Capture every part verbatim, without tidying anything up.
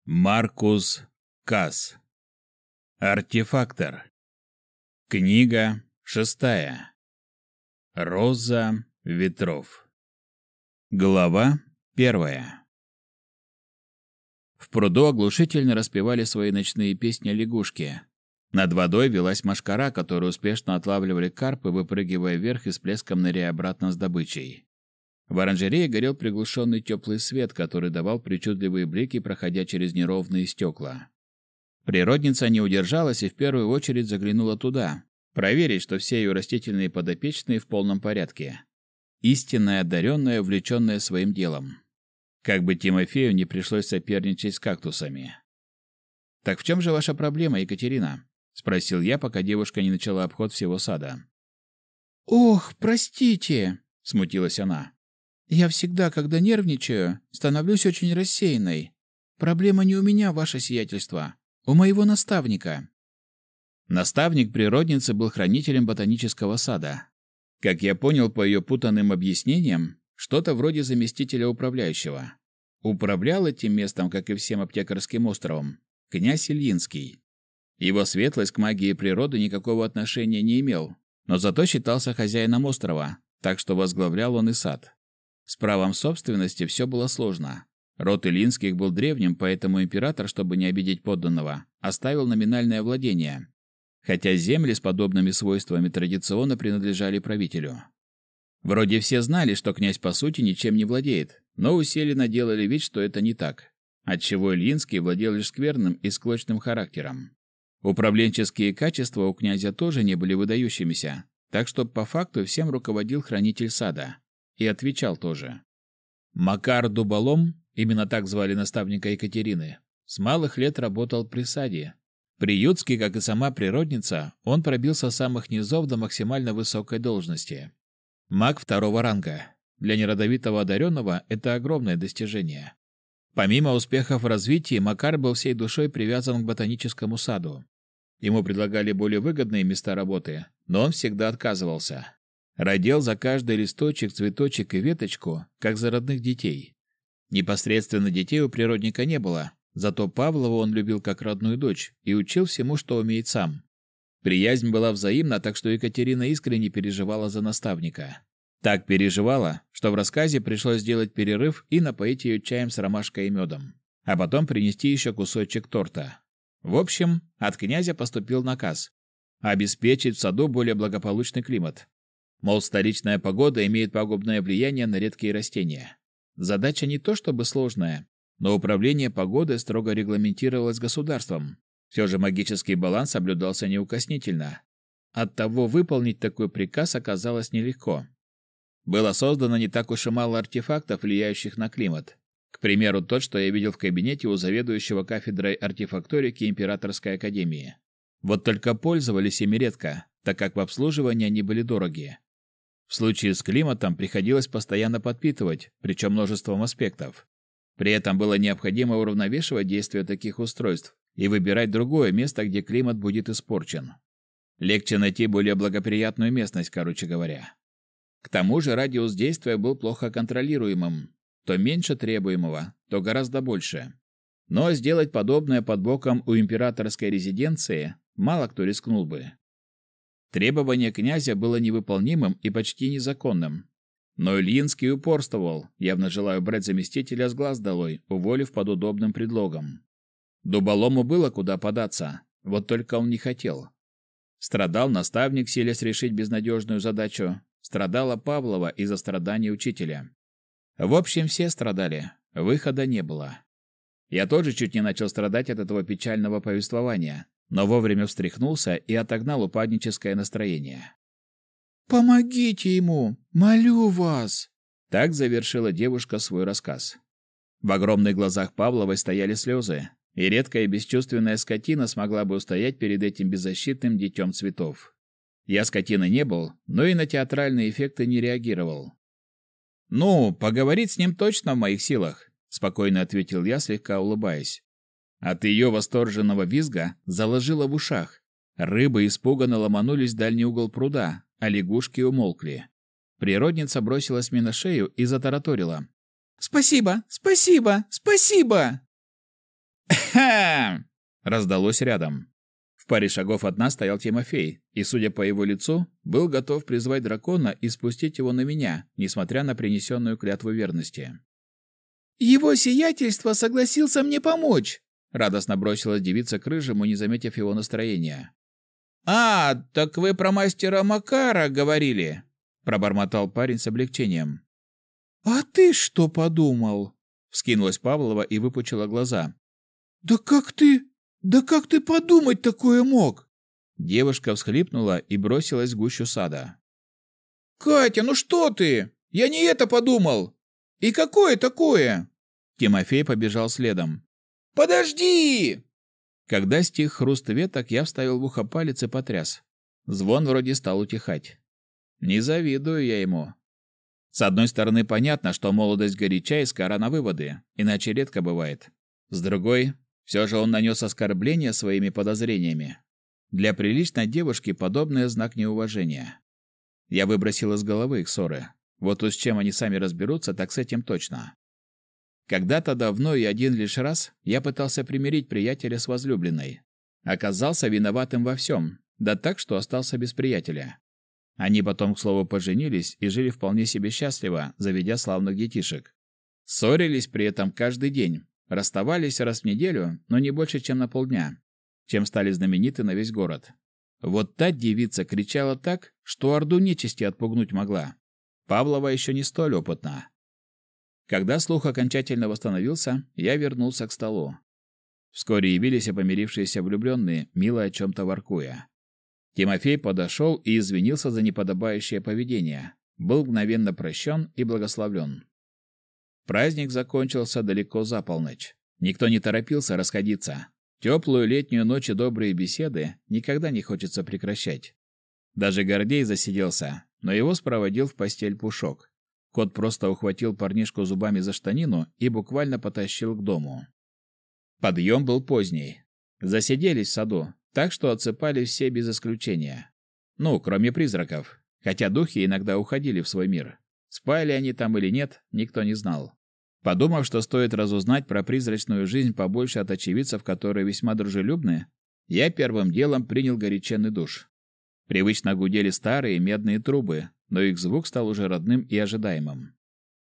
Маркус Касс. Артефактор. Книга шестая. Роза ветров. Глава первая. В пруду оглушительно распевали свои ночные песни лягушки. Над водой велась мошкара, которую успешно отлавливали карпы, выпрыгивая вверх и с плеском ныряя обратно с добычей. В оранжерее горел приглушенный теплый свет, который давал причудливые блики, проходя через неровные стекла. Природница не удержалась и в первую очередь заглянула туда, проверить, что все ее растительные подопечные в полном порядке. Истинная одаренная, увлеченная своим делом. Как бы Тимофею не пришлось соперничать с кактусами. «Так в чем же ваша проблема, Екатерина?» — спросил я, пока девушка не начала обход всего сада. «Ох, простите!» — смутилась она. «Я всегда, когда нервничаю, становлюсь очень рассеянной. Проблема не у меня, ваше сиятельство, у моего наставника». Наставник природницы был хранителем ботанического сада. Как я понял по ее путанным объяснениям, что-то вроде заместителя управляющего. Управлял этим местом, как и всем аптекарским островом, князь Ильинский. Его светлость к магии природы никакого отношения не имел, но зато считался хозяином острова, так что возглавлял он и сад. С правом собственности все было сложно. Род Ильинских был древним, поэтому император, чтобы не обидеть подданного, оставил номинальное владение, хотя земли с подобными свойствами традиционно принадлежали правителю. Вроде все знали, что князь по сути ничем не владеет, но усиленно делали вид, что это не так, отчего Ильинский владел лишь скверным и склочным характером. Управленческие качества у князя тоже не были выдающимися, так что по факту всем руководил хранитель сада. И отвечал тоже. Макар Дуболом, именно так звали наставника Екатерины, с малых лет работал при саде. Приютский, как и сама природница, он пробился с самых низов до максимально высокой должности. Маг второго ранга. Для неродовитого одаренного это огромное достижение. Помимо успехов в развитии, Макар был всей душой привязан к ботаническому саду. Ему предлагали более выгодные места работы, но он всегда отказывался. Родил за каждый листочек, цветочек и веточку, как за родных детей. Непосредственно детей у природника не было, зато Павлову он любил как родную дочь и учил всему, что умеет сам. Приязнь была взаимна, так что Екатерина искренне переживала за наставника. Так переживала, что в рассказе пришлось сделать перерыв и напоить ее чаем с ромашкой и медом, а потом принести еще кусочек торта. В общем, от князя поступил наказ обеспечить в саду более благополучный климат. Мол, столичная погода имеет пагубное влияние на редкие растения. Задача не то чтобы сложная, но управление погодой строго регламентировалось государством. Все же магический баланс соблюдался неукоснительно. Оттого выполнить такой приказ оказалось нелегко. Было создано не так уж и мало артефактов, влияющих на климат. К примеру, тот, что я видел в кабинете у заведующего кафедрой артефакторики Императорской академии. Вот только пользовались ими редко, так как в обслуживании они были дороги. В случае с климатом приходилось постоянно подпитывать, причем множеством аспектов. При этом было необходимо уравновешивать действие таких устройств и выбирать другое место, где климат будет испорчен. Легче найти более благоприятную местность, короче говоря. К тому же радиус действия был плохо контролируемым. То меньше требуемого, то гораздо больше. Но сделать подобное под боком у императорской резиденции мало кто рискнул бы. Требование князя было невыполнимым и почти незаконным. Но Ильинский упорствовал, явно желая убрать заместителя с глаз долой, уволив под удобным предлогом. Дуболому было куда податься, вот только он не хотел. Страдал наставник, силясь решить безнадежную задачу, страдала Павлова из-за страданий учителя. В общем, все страдали, выхода не было. Я тоже чуть не начал страдать от этого печального повествования, но вовремя встряхнулся и отогнал упадническое настроение. «Помогите ему, молю вас!» Так завершила девушка свой рассказ. В огромных глазах Павловой стояли слезы, и редкая бесчувственная скотина смогла бы устоять перед этим беззащитным детем цветов. Я скотиной не был, но и на театральные эффекты не реагировал. «Ну, поговорить с ним точно в моих силах», — спокойно ответил я, слегка улыбаясь. От ее восторженного визга заложило в ушах. Рыбы испуганно ломанулись в дальний угол пруда, а лягушки умолкли. Природница бросилась мне на шею и затараторила. «Спасибо, спасибо, спасибо!» «Ха!» – раздалось рядом. В паре шагов от нас стоял Тимофей, и, судя по его лицу, был готов призвать дракона и спустить его на меня, несмотря на принесенную клятву верности. «Его сиятельство согласился мне помочь!» – радостно бросилась девица к рыжему, не заметив его настроения. «А, так вы про мастера Макара говорили!» – пробормотал парень с облегчением. «А ты что подумал?» – вскинулась Павлова и выпучила глаза. «Да как ты... Да как ты подумать такое мог?» Девушка всхлипнула и бросилась в гущу сада. «Катя, ну что ты? Я не это подумал! И какое такое?» Тимофей побежал следом. «Подожди!» Когда стих хруст веток, я вставил в ухо палец и потряс. Звон вроде стал утихать. Не завидую я ему. С одной стороны, понятно, что молодость горяча и скоро на выводы, иначе редко бывает. С другой, все же он нанес оскорбление своими подозрениями. Для приличной девушки подобный знак неуважения. Я выбросил из головы их ссоры. Вот уж с чем они сами разберутся, так с этим точно. Когда-то давно и один лишь раз я пытался примирить приятеля с возлюбленной. Оказался виноватым во всем, да так, что остался без приятеля. Они потом, к слову, поженились и жили вполне себе счастливо, заведя славных детишек. Ссорились при этом каждый день. Расставались раз в неделю, но не больше, чем на полдня, чем стали знамениты на весь город. Вот та девица кричала так, что орду нечисти отпугнуть могла. Павлова еще не столь опытна. Когда слух окончательно восстановился, я вернулся к столу. Вскоре явились помирившиеся влюбленные, мило о чем-то воркуя. Тимофей подошел и извинился за неподобающее поведение, был мгновенно прощен и благословлен. Праздник закончился далеко за полночь. Никто не торопился расходиться. Теплую летнюю ночь и добрые беседы никогда не хочется прекращать. Даже Гордей засиделся, но его спроводил в постель Пушок. Кот просто ухватил парнишку зубами за штанину и буквально потащил к дому. Подъем был поздний. Засиделись в саду, так что отсыпали все без исключения. Ну, кроме призраков, хотя духи иногда уходили в свой мир. Спали они там или нет, никто не знал. Подумав, что стоит разузнать про призрачную жизнь побольше от очевидцев, которые весьма дружелюбны, я первым делом принял горяченный душ. Привычно гудели старые медные трубы, но их звук стал уже родным и ожидаемым.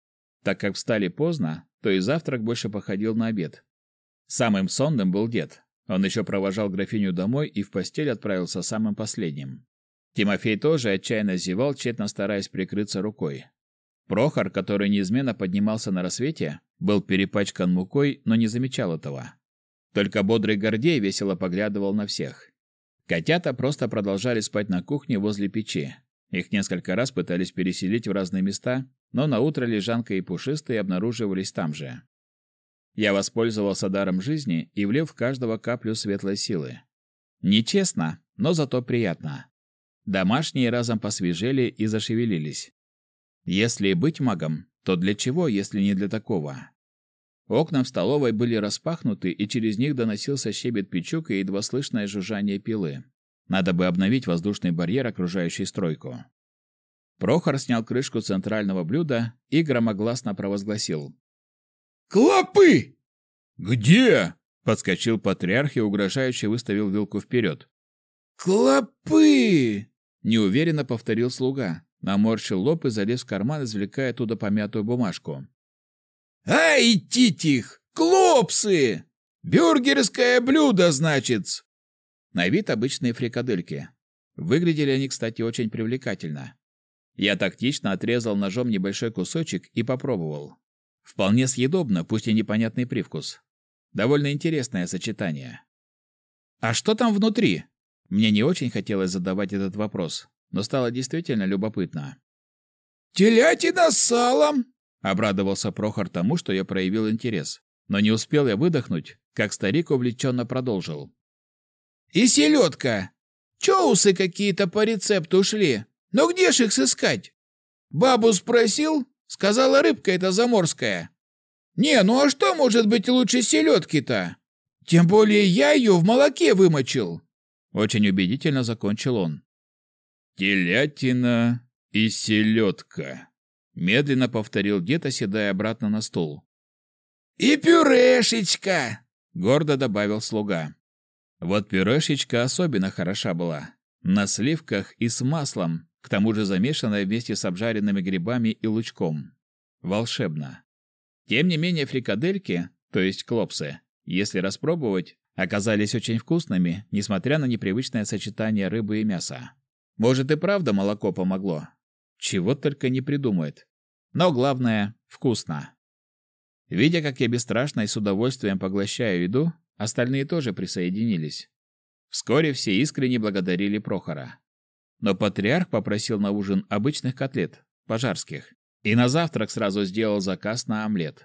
Так как встали поздно, то и завтрак больше походил на обед. Самым сонным был дед. Он еще провожал графиню домой и в постель отправился самым последним. Тимофей тоже отчаянно зевал, тщетно стараясь прикрыться рукой. Прохор, который неизменно поднимался на рассвете, был перепачкан мукой, но не замечал этого. Только бодрый Гордей весело поглядывал на всех. Котята просто продолжали спать на кухне возле печи. Их несколько раз пытались переселить в разные места, но наутро Лежанка и Пушистый обнаруживались там же. Я воспользовался даром жизни и влил в каждого каплю светлой силы. Нечестно, но зато приятно. Домашние разом посвежели и зашевелились. Если быть магом, то для чего, если не для такого? Окна в столовой были распахнуты, и через них доносился щебет печук и едва слышное жужжание пилы. Надо бы обновить воздушный барьер, окружающий стройку. Прохор снял крышку центрального блюда и громогласно провозгласил: «Клопы!» «Где?» — подскочил патриарх и угрожающе выставил вилку вперед. «Клопы!» — неуверенно повторил слуга, наморщил лоб и залез в карман, извлекая оттуда помятую бумажку. «Ай, титих! Клопсы! Бюргерское блюдо, значит!» На вид обычные фрикадельки. Выглядели они, кстати, очень привлекательно. Я тактично отрезал ножом небольшой кусочек и попробовал. Вполне съедобно, пусть и непонятный привкус. Довольно интересное сочетание. А что там внутри? Мне не очень хотелось задавать этот вопрос, но стало действительно любопытно. «Телятина с салом!» — обрадовался Прохор тому, что я проявил интерес. Но не успел я выдохнуть, как старик увлеченно продолжил. «И селедка! Чоусы какие-то по рецепту ушли. Но где ж их сыскать? Бабу спросил, сказала, рыбка это заморская. Не, ну а что может быть лучше селедки-то? Тем более я ее в молоке вымочил». Очень убедительно закончил он. «Телятина и селедка», — медленно повторил дед, оседая обратно на стул. «И пюрешечка!» — гордо добавил слуга. Вот пюрешечка особенно хороша была. На сливках и с маслом, к тому же замешанная вместе с обжаренными грибами и лучком. Волшебно. Тем не менее, фрикадельки, то есть клопсы, если распробовать, оказались очень вкусными, несмотря на непривычное сочетание рыбы и мяса. Может, и правда молоко помогло? Чего только не придумает. Но главное – вкусно. Видя, как я бесстрашно и с удовольствием поглощаю еду, остальные тоже присоединились. Вскоре все искренне благодарили Прохора. Но патриарх попросил на ужин обычных котлет, пожарских, и на завтрак сразу сделал заказ на омлет.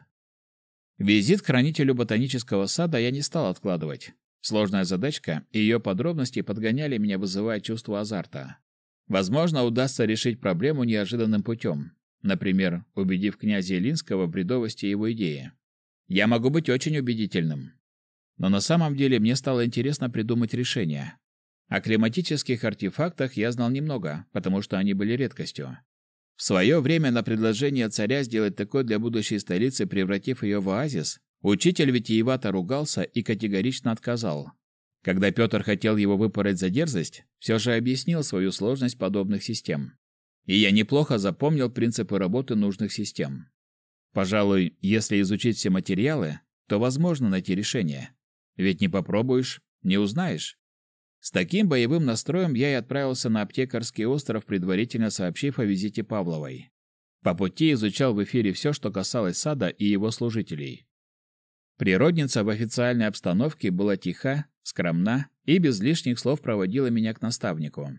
Визит к хранителю ботанического сада я не стал откладывать. Сложная задачка, и ее подробности подгоняли меня, вызывая чувство азарта. Возможно, удастся решить проблему неожиданным путем. Например, убедив князя Илинского в бредовости его идеи. Я могу быть очень убедительным. Но на самом деле мне стало интересно придумать решение. О климатических артефактах я знал немного, потому что они были редкостью. В свое время на предложение царя сделать такое для будущей столицы, превратив ее в оазис, учитель витиевато ругался и категорично отказал. Когда Петр хотел его выпороть за дерзость, все же объяснил свою сложность подобных систем. И я неплохо запомнил принципы работы нужных систем. Пожалуй, если изучить все материалы, то возможно найти решение. Ведь не попробуешь, не узнаешь. С таким боевым настроем я и отправился на Аптекарский остров, предварительно сообщив о визите Павловой. По пути изучал в эфире все, что касалось сада и его служителей. Природница в официальной обстановке была тиха, скромна и без лишних слов проводила меня к наставнику.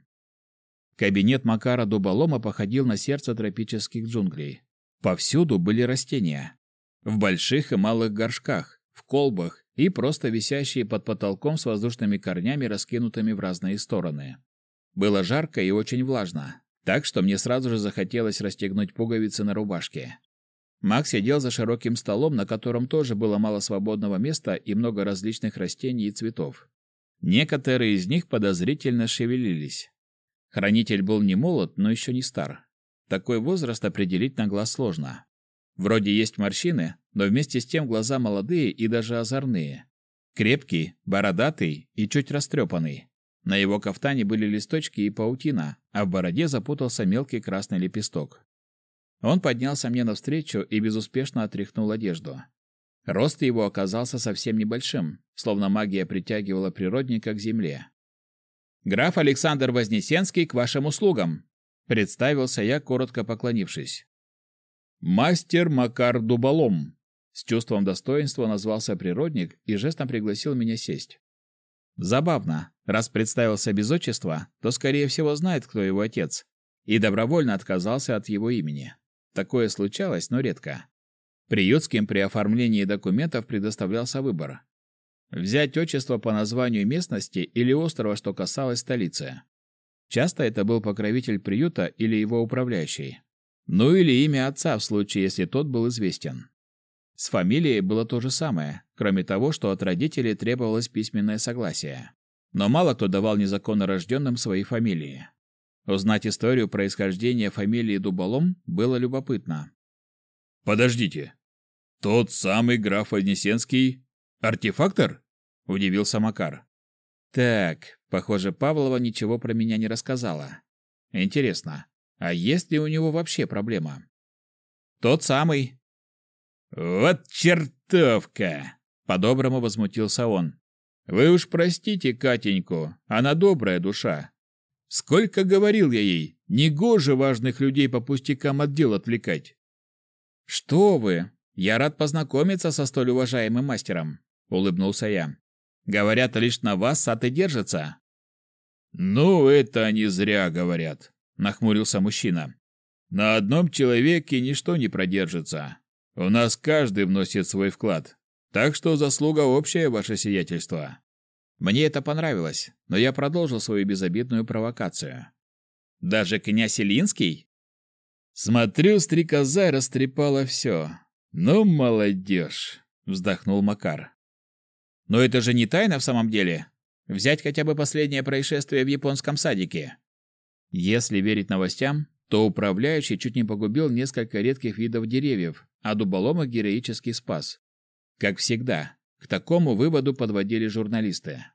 Кабинет Макара Дуболома походил на сердце тропических джунглей. Повсюду были растения. В больших и малых горшках, в колбах и просто висящие под потолком с воздушными корнями, раскинутыми в разные стороны. Было жарко и очень влажно, так что мне сразу же захотелось расстегнуть пуговицы на рубашке. Мак сидел за широким столом, на котором тоже было мало свободного места и много различных растений и цветов. Некоторые из них подозрительно шевелились. Хранитель был не молод, но еще не стар. Такой возраст определить на глаз сложно. Вроде есть морщины, но вместе с тем глаза молодые и даже озорные. Крепкий, бородатый и чуть растрепанный. На его кафтане были листочки и паутина, а в бороде запутался мелкий красный лепесток. Он поднялся мне навстречу и безуспешно отряхнул одежду. Рост его оказался совсем небольшим, словно магия притягивала природника к земле. «Граф Александр Вознесенский к вашим услугам!» — представился я, коротко поклонившись. «Мастер Макар Дуболом!» — с чувством достоинства назвался природник и жестом пригласил меня сесть. Забавно, раз представился без отчества, то, скорее всего, знает, кто его отец, и добровольно отказался от его имени. Такое случалось, но редко. Приютским при оформлении документов предоставлялся выбор: взять отчество по названию местности или острова, что касалось столицы. Часто это был покровитель приюта или его управляющий. Ну или имя отца в случае, если тот был известен. С фамилией было то же самое, кроме того, что от родителей требовалось письменное согласие. Но мало кто давал незаконно рожденным свои фамилии. Узнать историю происхождения фамилии Дуболом было любопытно. «Подождите, тот самый граф Вознесенский артефактор?» – удивился Макар. «Так, похоже, Павлова ничего про меня не рассказала. Интересно, а есть ли у него вообще проблема?» «Тот самый». «Вот чертовка!» – по-доброму возмутился он. «Вы уж простите Катеньку, она добрая душа. Сколько говорил я ей, негоже важных людей по пустякам от дел отвлекать». «Что вы! Я рад познакомиться со столь уважаемым мастером», — улыбнулся я. «Говорят, лишь на вас сад и держится». «Ну, это они зря говорят», — нахмурился мужчина. «На одном человеке ничто не продержится. У нас каждый вносит свой вклад, так что заслуга общая, ваше сиятельство». Мне это понравилось, но я продолжил свою безобидную провокацию. «Даже князь Илинский?» «Смотрю, стрекоза растрепала все. Ну, молодежь!» — вздохнул Макар. «Но это же не тайна в самом деле. Взять хотя бы последнее происшествие в японском садике». Если верить новостям, то управляющий чуть не погубил несколько редких видов деревьев, а дуболома героически спас. Как всегда, К такому выводу подводили журналисты.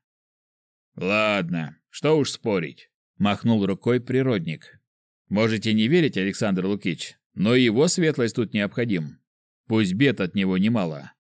«Ладно, что уж спорить», — махнул рукой природник. «Можете не верить, Александр Лукич, но и его светлость тут необходим. Пусть бед от него немало».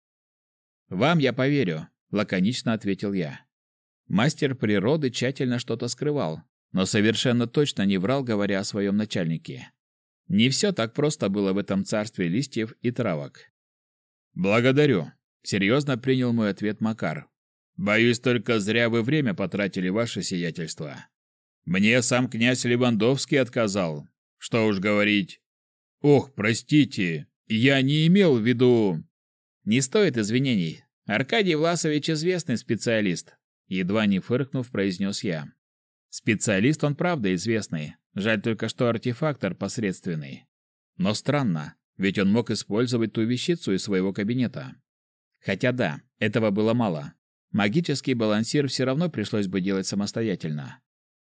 «Вам я поверю», — лаконично ответил я. Мастер природы тщательно что-то скрывал, но совершенно точно не врал, говоря о своем начальнике. Не все так просто было в этом царстве листьев и травок. «Благодарю», — серьезно принял мой ответ Макар. «Боюсь, только зря вы время потратили, ваше сиятельство. Мне сам князь Левандовский отказал. Что уж говорить. Ох, простите, я не имел в виду...» «Не стоит извинений. Аркадий Власович известный специалист», — едва не фыркнув, произнес я. «Специалист он правда известный. Жаль только, что артефактор посредственный. Но странно, ведь он мог использовать ту вещицу из своего кабинета. Хотя да, этого было мало. Магический балансир все равно пришлось бы делать самостоятельно.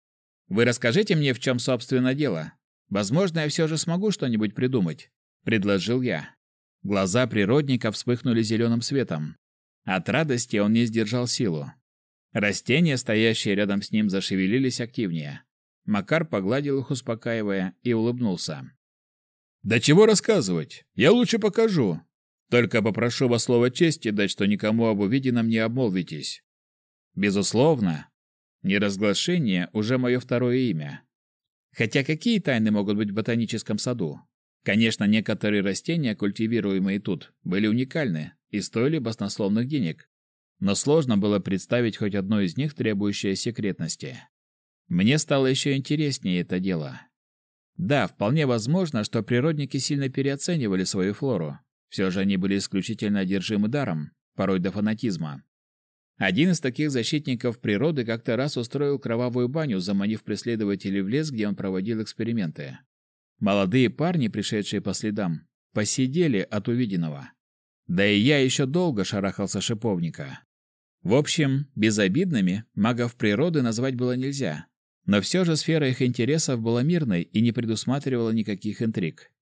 Вы расскажите мне, в чем, собственно, дело. Возможно, я все же смогу что-нибудь придумать», — предложил я. Глаза природника вспыхнули зеленым светом. От радости он не сдержал силу. Растения, стоящие рядом с ним, зашевелились активнее. Макар погладил их, успокаивая, и улыбнулся. «Да чего рассказывать? Я лучше покажу. Только попрошу вас слово чести дать, что никому об увиденном не обмолвитесь». «Безусловно. Неразглашение уже мое второе имя. Хотя какие тайны могут быть в ботаническом саду? Конечно, некоторые растения, культивируемые тут, были уникальны и стоили баснословных денег. Но сложно было представить хоть одно из них, требующее секретности. Мне стало еще интереснее это дело. Да, вполне возможно, что природники сильно переоценивали свою флору. Все же они были исключительно одержимы даром, порой до фанатизма. Один из таких защитников природы как-то раз устроил кровавую баню, заманив преследователей в лес, где он проводил эксперименты. Молодые парни, пришедшие по следам, посидели от увиденного. Да и я еще долго шарахался шиповника. В общем, безобидными магов природы назвать было нельзя. Но все же сфера их интересов была мирной и не предусматривала никаких интриг.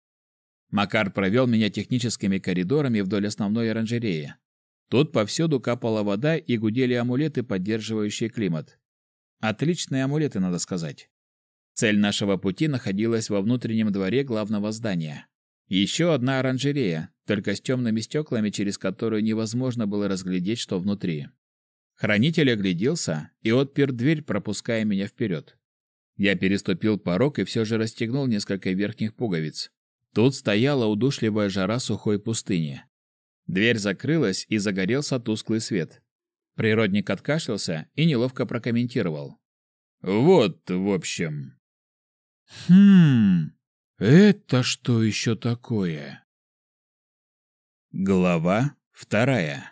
Макар провел меня техническими коридорами вдоль основной оранжереи. Тут повсюду капала вода и гудели амулеты, поддерживающие климат. Отличные амулеты, надо сказать. Цель нашего пути находилась во внутреннем дворе главного здания. Еще одна оранжерея, только с темными стеклами, через которую невозможно было разглядеть, что внутри. Хранитель огляделся и отпер дверь, пропуская меня вперед. Я переступил порог и все же расстегнул несколько верхних пуговиц. Тут стояла удушливая жара сухой пустыни. Дверь закрылась, и загорелся тусклый свет. Природник откашлялся и неловко прокомментировал. «Вот, в общем...» «Хм... Это что еще такое?» Глава вторая.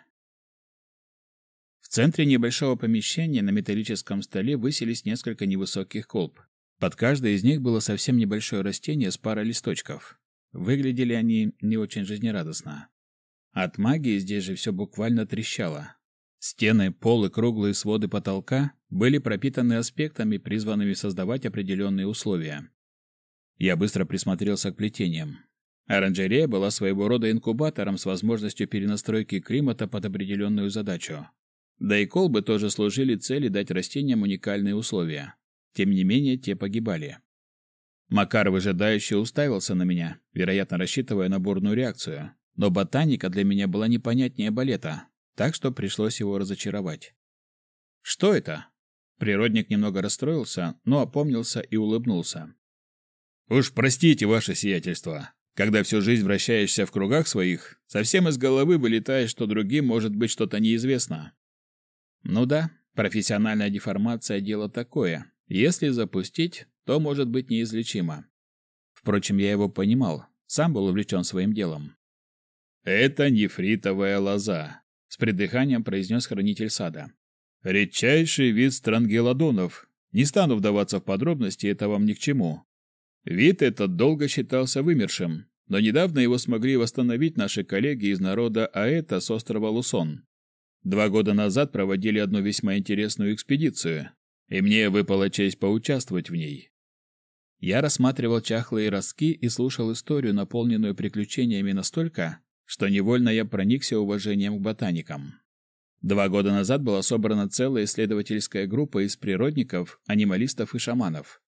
В центре небольшого помещения на металлическом столе высились несколько невысоких колб. Под каждой из них было совсем небольшое растение с парой листочков. Выглядели они не очень жизнерадостно. От магии здесь же все буквально трещало. Стены, пол и круглые своды потолка были пропитаны аспектами, призванными создавать определенные условия. Я быстро присмотрелся к плетениям. Оранжерея была своего рода инкубатором с возможностью перенастройки климата под определенную задачу. Да и колбы тоже служили цели дать растениям уникальные условия. Тем не менее, те погибали. Макар выжидающе уставился на меня, вероятно, рассчитывая на бурную реакцию. Но ботаника для меня была непонятнее балета, так что пришлось его разочаровать. «Что это?» Природник немного расстроился, но опомнился и улыбнулся. «Уж простите, ваше сиятельство. Когда всю жизнь вращаешься в кругах своих, совсем из головы вылетает, что другим может быть что-то неизвестно». Ну да, профессиональная деформация – дело такое. Если запустить, то может быть неизлечимо. Впрочем, я его понимал, сам был увлечен своим делом. «Это нефритовая лоза», — с придыханием произнес хранитель сада. «Редчайший вид странгелодонов. Не стану вдаваться в подробности, это вам ни к чему. Вид этот долго считался вымершим, но недавно его смогли восстановить наши коллеги из народа Аэта с острова Лусон. Два года назад проводили одну весьма интересную экспедицию, и мне выпала честь поучаствовать в ней». Я рассматривал чахлые ростки и слушал историю, наполненную приключениями настолько, что невольно я проникся уважением к ботаникам. Два года назад была собрана целая исследовательская группа из природников, анималистов и шаманов.